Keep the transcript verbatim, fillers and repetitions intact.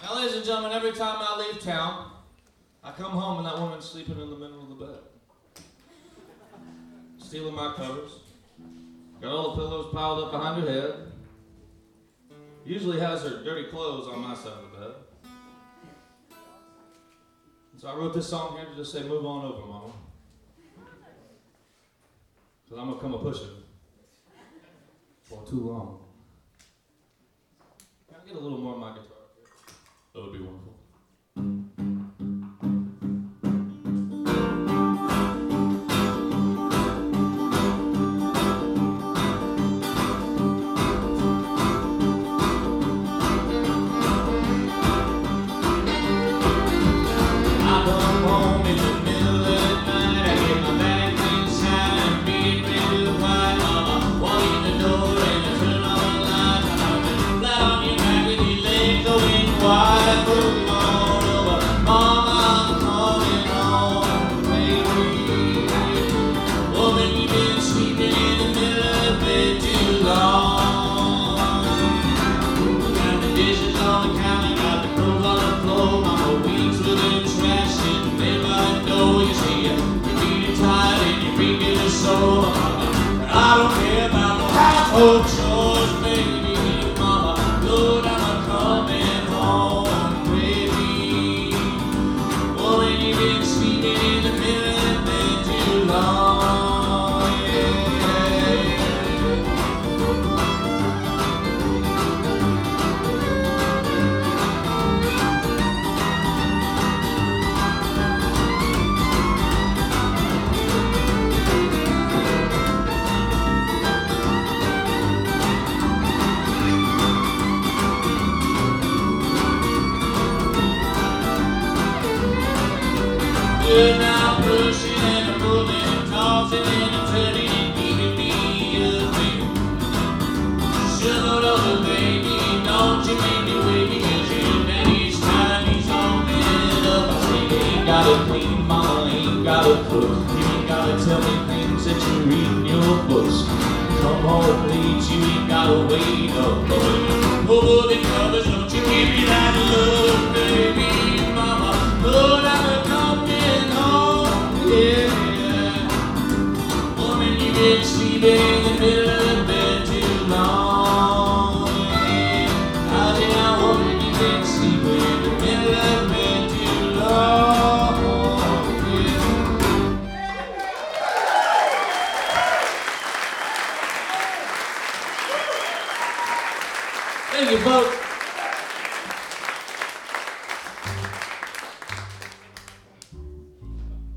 Now, ladies and gentlemen, every time I leave town, I come home and that woman's sleeping in the middle of the bed. Stealing my covers. Got all the pillows piled up behind her head. Usually has her dirty clothes on my side of the bed. So I wrote this song here to just say, move on over, mama. Because I'm going to come a pushing for too long. Can I get a little more of my guitar? That would be wonderful. I don't care about no household chores, baby, mama. Lord, I'm coming home, baby. Oh, and you've been sleeping in the middle of the bed too long, yeah. You're now pushing and pulling, tossing and turning and keeping me away. Shut up, baby, don't you make me wait, because your daddy's time, he's home and up. I say you ain't gotta clean, mama, ain't gotta cook. You ain't gotta tell me things that you read in your books. Come home, please, you ain't gotta wait up. Oh, the covers